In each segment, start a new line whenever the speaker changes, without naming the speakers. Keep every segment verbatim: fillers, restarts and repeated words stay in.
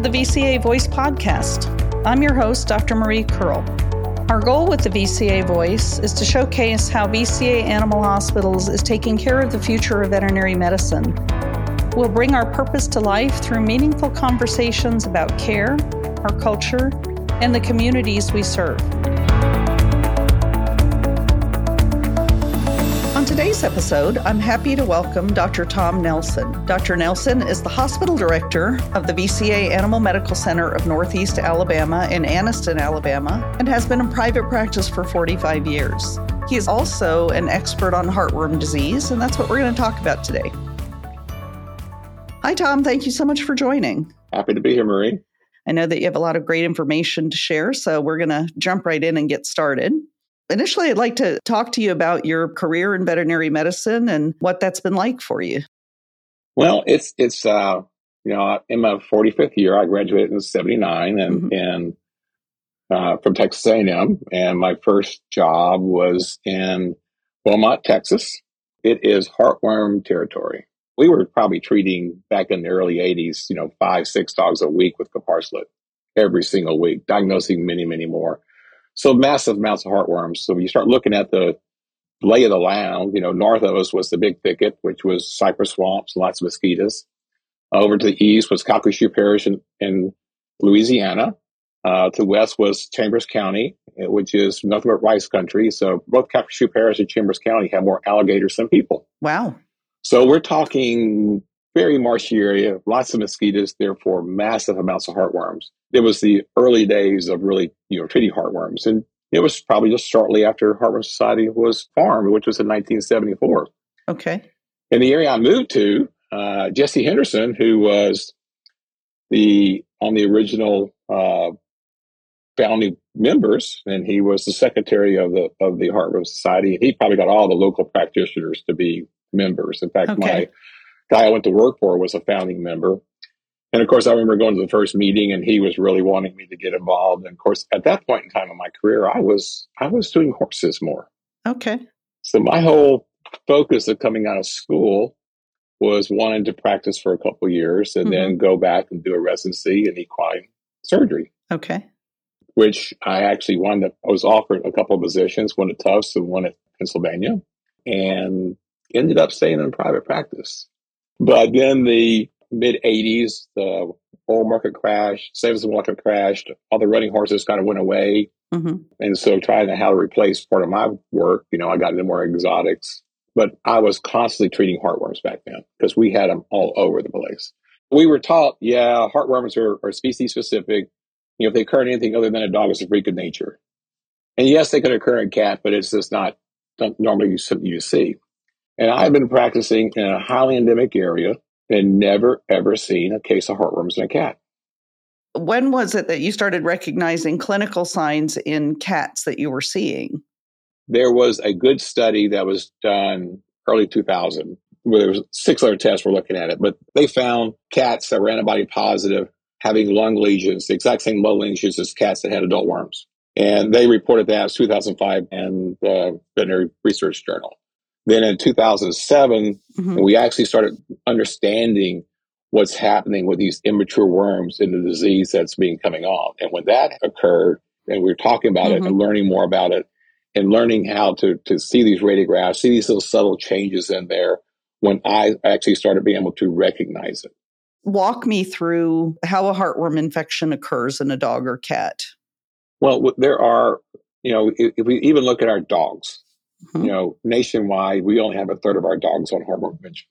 the V C A Voice podcast. I'm your host, Doctor Marie Curl. Our goal with the V C A Voice is to showcase how V C A Animal Hospitals is taking care of the future of veterinary medicine. We'll bring our purpose to life through meaningful conversations about care, our culture, and the communities we serve. On today's episode, I'm happy to welcome Doctor Tom Nelson. Doctor Nelson is the hospital director of the V C A Animal Medical Center of Northeast Alabama in Anniston, Alabama, and has been in private practice for forty-five years. He is also an expert on heartworm disease, and that's what we're going to talk about today. Hi, Tom. Thank you so much for joining.
Happy to be here, Marie.
I know that you have a lot of great information to share, so we're going to jump right in and get started. Initially, I'd like to talk to you about your career in veterinary medicine and what that's been like for you.
Well, it's, it's uh, you know, in my forty-fifth year, I graduated in seventy-nine and, mm-hmm. and uh, from Texas A and M, and my first job was in Beaumont, Texas. It is heartworm territory. We were probably treating, back in the early eighties, you know, five, six dogs a week with Caparsolid every single week, diagnosing many, many more. So massive amounts of heartworms. So when you start looking at the lay of the land, you know, north of us was the Big Thicket, which was cypress swamps, lots of mosquitoes. Over to the east was Calcasieu Parish in, in Louisiana. Uh, to the west was Chambers County, which is nothing but rice country. So both Calcasieu Parish and Chambers County have more alligators than people.
Wow.
So we're talking very marshy area, lots of mosquitoes, therefore massive amounts of heartworms. It was the early days of really, you know, treating heartworms. And it was probably just shortly after Heartworm Society was formed, which was in nineteen seventy-four.
Okay.
In the area I moved to, uh, Jesse Henderson, who was the on the original uh, founding members, and he was the secretary of the of the Heartworm Society. He probably got all the local practitioners to be members. In fact,
okay.
my guy I went to work for was a founding member. And of course, I remember going to the first meeting and he was really wanting me to get involved. And of course, at that point in time in my career, I was, I was doing horses more.
Okay.
So my whole focus of coming out of school was wanting to practice for a couple of years and mm-hmm. then go back and do a residency in equine surgery.
Okay.
Which I actually wound up, I was offered a couple of positions, one at Tufts and one at Pennsylvania, and ended up staying in private practice. But then the mid eighties, the oil market crashed, savings market crashed, all the running horses kind of went away. Mm-hmm. And so trying to how to replace part of my work, you know, I got into more exotics, but I was constantly treating heartworms back then because we had them all over the place. We were taught, yeah, heartworms are, are species specific. You know, if they occur in anything other than a dog, it's a freak of nature. And yes, they could occur in cat, but it's just not, not normally something you see. And I've been practicing in a highly endemic area and never, ever seen a case of heartworms in a cat.
When was it that you started recognizing clinical signs in cats that you were seeing?
There was a good study that was done early two thousand, where there was six other tests were looking at it, but they found cats that were antibody positive having lung lesions, the exact same lung lesions as cats that had adult worms. And they reported that as two thousand five in the Veterinary Research Journal. Then in two thousand seven, mm-hmm. we actually started understanding what's happening with these immature worms in the disease that's being coming on. And when that occurred, and we were talking about mm-hmm. it and learning more about it and learning how to, to see these radiographs, see these little subtle changes in there, when I actually started being able to recognize it.
Walk me through how a heartworm infection occurs in a dog or cat.
Well, there are, you know, if, if we even look at our dogs, mm-hmm. you know, nationwide, we only have a third of our dogs on heartworm prevention.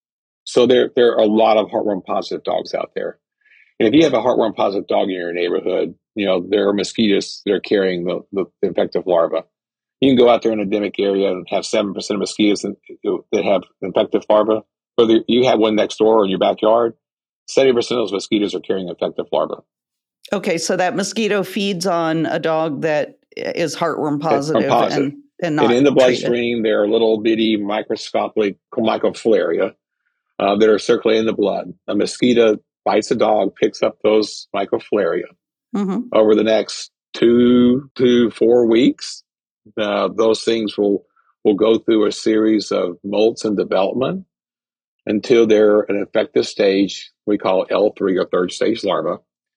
So there, there are a lot of heartworm positive dogs out there. And if you have a heartworm positive dog in your neighborhood, you know, there are mosquitoes that are carrying the, the infective larva. You can go out there in an endemic area and have seven percent of mosquitoes that have infective larvae. Whether you have one next door or in your backyard, seventy percent of those mosquitoes are carrying infective larvae.
Okay, so that mosquito feeds on a dog that is heartworm positive,
positive.
and, and not
And in the
treated.
bloodstream, there are little bitty microscopic microflaria uh, that are circulating in the blood. A mosquito bites a dog, picks up those microflaria. Mm-hmm. Over the next two to four weeks, uh, those things will, will go through a series of molts and development until they're an infective stage we call L three or third stage larva.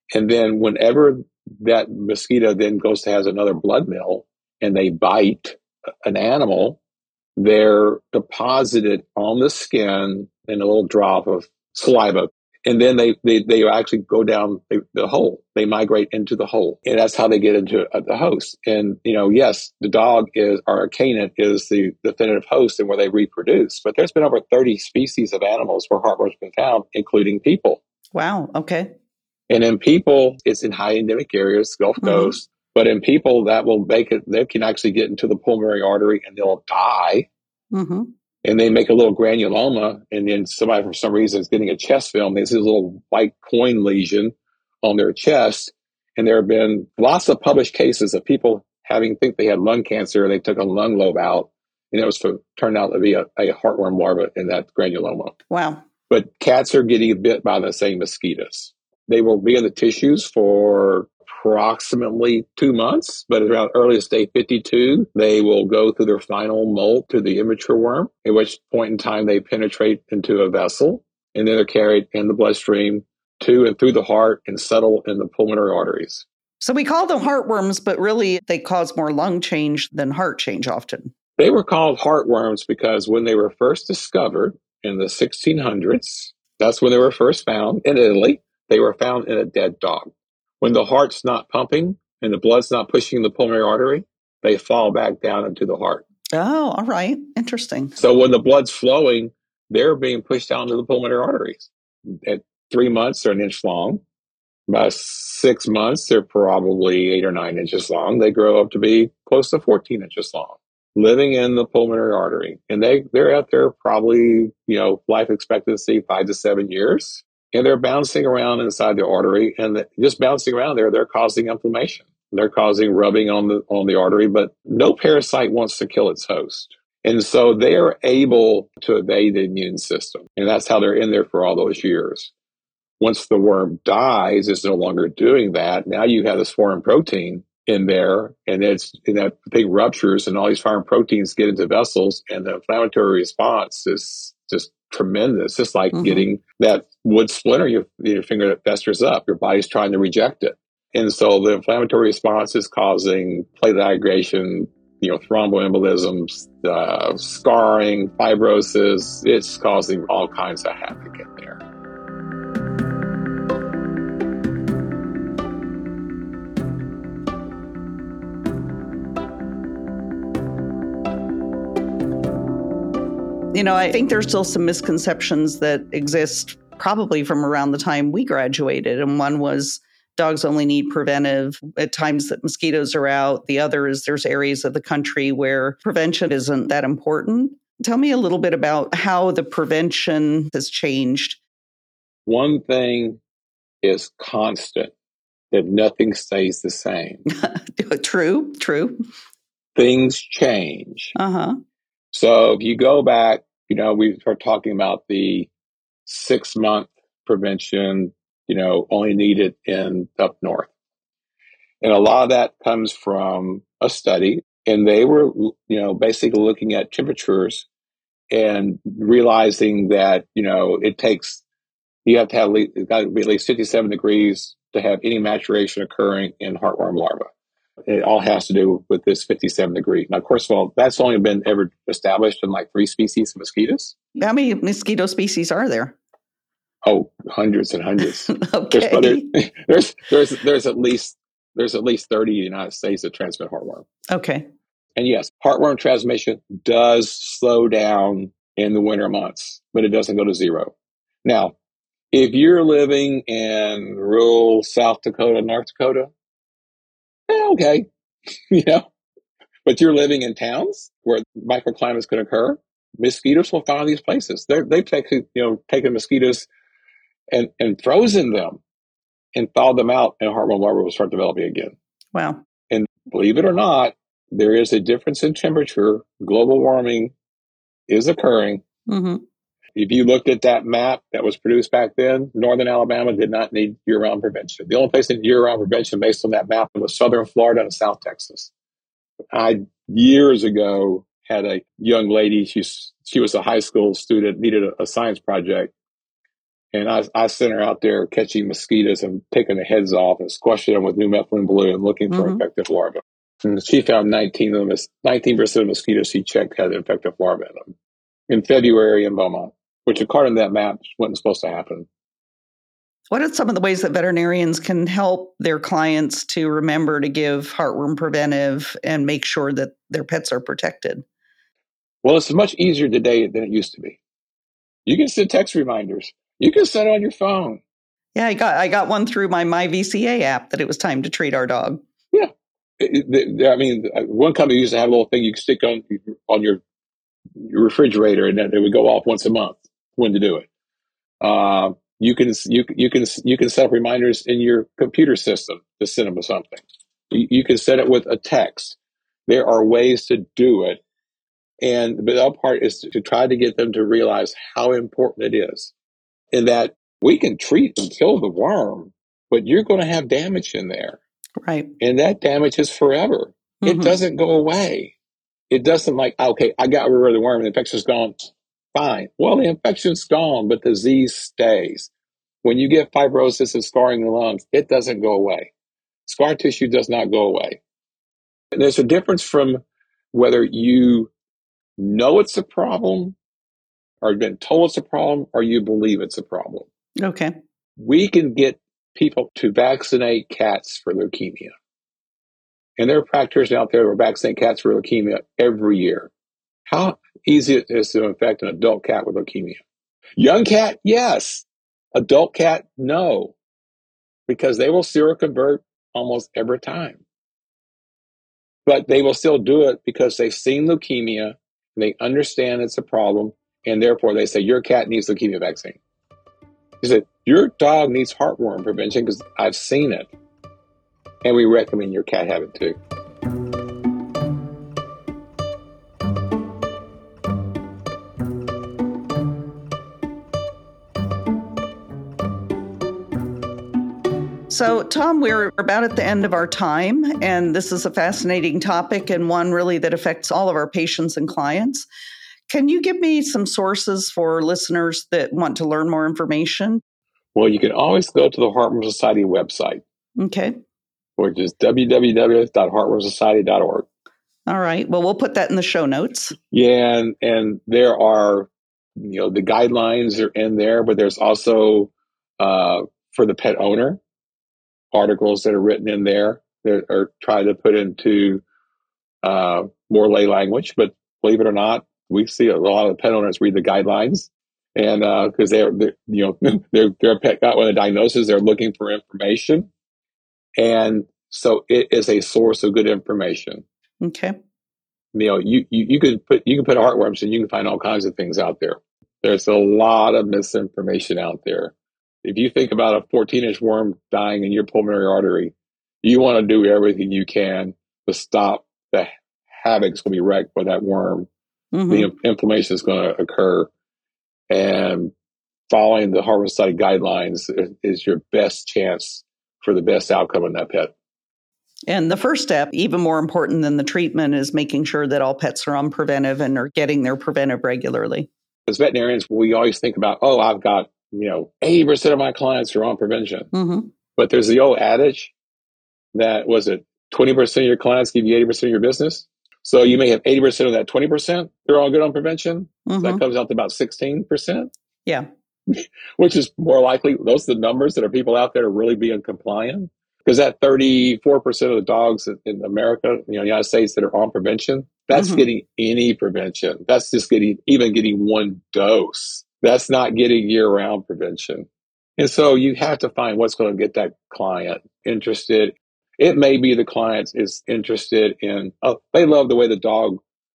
And then whenever that mosquito then goes to has another blood meal and they bite an animal, they're deposited on the skin in a little drop of saliva. And then they, they, they actually go down the, the hole. They migrate into the hole. And that's how they get into uh, the host. And, you know, yes, the dog is, or a canid is the definitive host and where they reproduce. But there's been over thirty species of animals where heartworm's been found, including people.
Wow. Okay.
And in people, it's in high endemic areas, Gulf mm-hmm. Coast. But in people, that will make it, they can actually get into the pulmonary artery and they'll die.
Mm-hmm.
And they make a little granuloma. And then somebody, for some reason, is getting a chest film. There's this little white coin lesion on their chest. And there have been lots of published cases of people having think they had lung cancer. They took a lung lobe out. And it was for, turned out to be a, a heartworm larva in that granuloma.
Wow.
But cats are getting bit by the same mosquitoes. They will be in the tissues for approximately two months, but around earliest day fifty-two, they will go through their final molt to the immature worm, at which point in time they penetrate into a vessel, and then they're carried in the bloodstream to and through the heart and settle in the pulmonary arteries.
So we call them heartworms, but really they cause more lung change than heart change often.
They were called heartworms because when they were first discovered in the sixteen hundreds, that's when they were first found in Italy. They were found in a dead dog. When the heart's not pumping and the blood's not pushing the pulmonary artery, they fall back down into the heart.
Oh, all right. Interesting.
So when the blood's flowing, they're being pushed down to the pulmonary arteries. At three months, they're an inch long. By six months, they're probably eight or nine inches long. They grow up to be close to fourteen inches long, living in the pulmonary artery. And they, they're out there probably, you know, life expectancy five to seven years. And they're bouncing around inside the artery, and the, just bouncing around there, they're causing inflammation. They're causing rubbing on the on the artery, but no parasite wants to kill its host. And so they are able to evade the immune system. And that's how they're in there for all those years. Once the worm dies, it's no longer doing that. Now you have this foreign protein in there, and it's and that thing ruptures, and all these foreign proteins get into vessels, and the inflammatory response is just tremendous. It's like mm-hmm. getting that wood splinter in your, your finger that festers up. Your body's trying to reject it. And so the inflammatory response is causing platelet aggregation, you know, thromboembolisms, uh, scarring, fibrosis. It's causing all kinds of havoc in there.
You know, I think there's still some misconceptions that exist probably from around the time we graduated. And one was dogs only need preventive at times that mosquitoes are out. The other is there's areas of the country where prevention isn't that important. Tell me a little bit about how the prevention has changed.
One thing is constant, that nothing stays the same.
True, true.
Things change.
Uh-huh.
So if you go back, you know, we start talking about the six month prevention, you know, only needed in up north. And a lot of that comes from a study, and they were, you know, basically looking at temperatures and realizing that, you know, it takes, you have to have, it's got to be at least fifty-seven degrees to have any maturation occurring in heartworm larvae. It all has to do with this fifty-seven degree. Now, of course, well, that's only been ever established in like three species of mosquitoes.
How many mosquito species are there?
Oh, hundreds and hundreds.
Okay.
There's, there's, there's, there's at least, there's at least thirty in the United States that transmit heartworm.
Okay.
And yes, heartworm transmission does slow down in the winter months, but it doesn't go to zero. Now, if you're living in rural South Dakota, North Dakota, eh, okay, you know, but you're living in towns where microclimates can occur, mosquitoes will find these places. They're, they've taken, you know, taken mosquitoes and, and frozen them and thawed them out, and heartworm larvae will start developing again.
Wow.
And believe it or not, there is a difference in temperature. Global warming is occurring.
Mm-hmm.
If you looked at that map that was produced back then, northern Alabama did not need year-round prevention. The only place that year-round prevention based on that map was southern Florida and South Texas. I, years ago, had a young lady, she's, she was a high school student, needed a, a science project. And I, I sent her out there catching mosquitoes and taking the heads off and squashing them with new methylene blue and looking for mm-hmm. infected larvae. And she found nineteen of them, nineteen percent of the mosquitoes she checked had infected larvae in them in February in Beaumont, which according to that map wasn't supposed to happen.
What are some of the ways that veterinarians can help their clients to remember to give heartworm preventive and make sure that their pets are protected?
Well, it's much easier today than it used to be. You can send text reminders. You can set it on your phone.
Yeah, I got I got one through my My V C A app that it was time to treat our dog.
Yeah. It, it, I mean, one company used to have a little thing you could stick on on your, your refrigerator, and then it would go off once a month when to do it. Uh, you can you you can you can set up reminders in your computer system to send them something. You, you can set it with a text. There are ways to do it, and the other part is to, to try to get them to realize how important it is, in that we can treat and kill the worm, but you're going to have damage in there.
Right.
And that damage is forever. Mm-hmm. It doesn't go away. It doesn't like, okay, I got rid of the worm, the infection's gone. Fine. Well, the infection's gone, but the disease stays. When you get fibrosis and scarring in the lungs, it doesn't go away. Scar tissue does not go away. And there's a difference from whether you know it's a problem or been told it's a problem or you believe it's a problem.
Okay.
We can get people to vaccinate cats for leukemia. And there are practitioners out there who vaccinate cats for leukemia every year. How easy it is to infect an adult cat with leukemia? Young cat, yes. Adult cat, no. Because they will seroconvert almost every time. But they will still do it because they've seen leukemia, and they understand it's a problem, and therefore they say, your cat needs leukemia vaccine. He said, your dog needs heartworm prevention because I've seen it. And we recommend your cat have it too.
So, Tom, we're about at the end of our time, and this is a fascinating topic and one really that affects all of our patients and clients. Can you give me some sources for listeners that want to learn more information?
Well, you can always go to the Heartworm Society website.
Okay.
Which is w w w dot heartworm society dot org.
All right. Well, we'll put that in the show notes.
Yeah, and, and there are, you know, the guidelines are in there, but there's also uh, for the pet owner, articles that are written in there that are trying to put into uh, more lay language. But believe it or not, we see a lot of pet owners read the guidelines, and because uh, they're, they're, you know, they're they're pet got with a diagnosis, they're looking for information, and so it is a source of good information.
Okay.
You know, you you, you could put you can put heartworms, and you can find all kinds of things out there. There's a lot of misinformation out there. If you think about a fourteen-inch worm dying in your pulmonary artery, you want to do everything you can to stop the havoc's going to be wrecked by that worm. Mm-hmm. The inflammation is going to occur. And following the Heartworm Society guidelines is, is your best chance for the best outcome in that pet.
And the first step, even more important than the treatment, is making sure that all pets are on preventive and are getting their preventive regularly.
As veterinarians, we always think about, oh, I've got, you know, eighty percent of my clients are on prevention. Mm-hmm. But there's the old adage that, was it twenty percent of your clients give you eighty percent of your business? So you may have eighty percent of that twenty percent, they're all good on prevention. Mm-hmm. So that comes out to about sixteen percent.
Yeah.
Which is more likely, those are the numbers that are people out there really being compliant. Because that thirty-four percent of the dogs in America, you know, the United States that are on prevention, that's mm-hmm. getting any prevention. That's just getting, even getting one dose. That's not getting year-round prevention. And so you have to find what's going to get that client interested. It may be the client is interested in, oh, they love the way the dog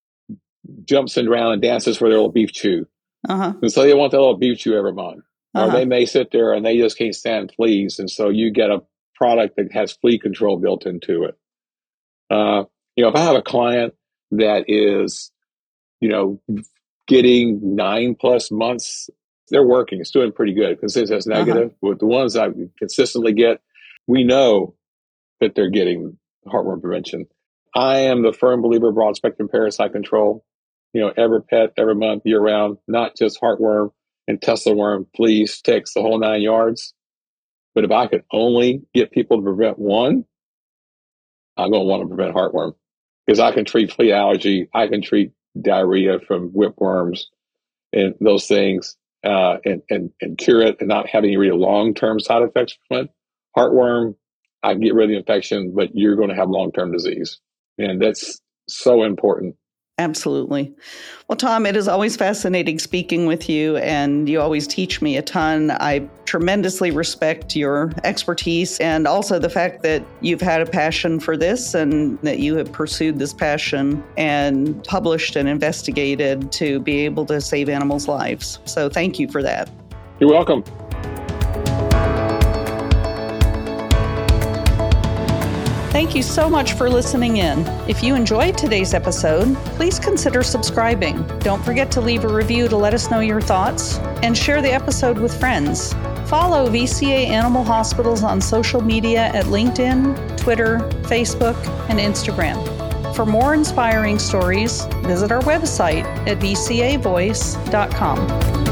jumps around and dances for their little beef chew. Uh-huh. And so they want that little beef chew every month. Uh-huh. Or they may sit there and they just can't stand fleas. And so you get a product that has flea control built into it. Uh, you know, if I have a client that is, you know, getting nine plus months, they're working. It's doing pretty good. Consistency is negative. Uh-huh. With the ones I consistently get, we know that they're getting heartworm prevention. I am the firm believer of broad spectrum parasite control. You know, every pet, every month, year round, not just heartworm. and Tesla worm, fleas, ticks, the whole nine yards. But if I could only get people to prevent one, I'm going to want to prevent heartworm, because I can treat flea allergy. I can treat diarrhea from whipworms and those things, uh, and, and, and cure it and not have any real long-term side effects from it. Heartworm, I can get rid of the infection, but you're going to have long-term disease. And that's so important.
Absolutely. Well, Tom, it is always fascinating speaking with you, and you always teach me a ton. I tremendously respect your expertise and also the fact that you've had a passion for this and that you have pursued this passion and published and investigated to be able to save animals' lives. So thank you for that.
You're welcome.
Thank you so much for listening in. If you enjoyed today's episode, please consider subscribing. Don't forget to leave a review to let us know your thoughts and share the episode with friends. Follow V C A Animal Hospitals on social media at LinkedIn, Twitter, Facebook, and Instagram. For more inspiring stories, visit our website at v c a voice dot com.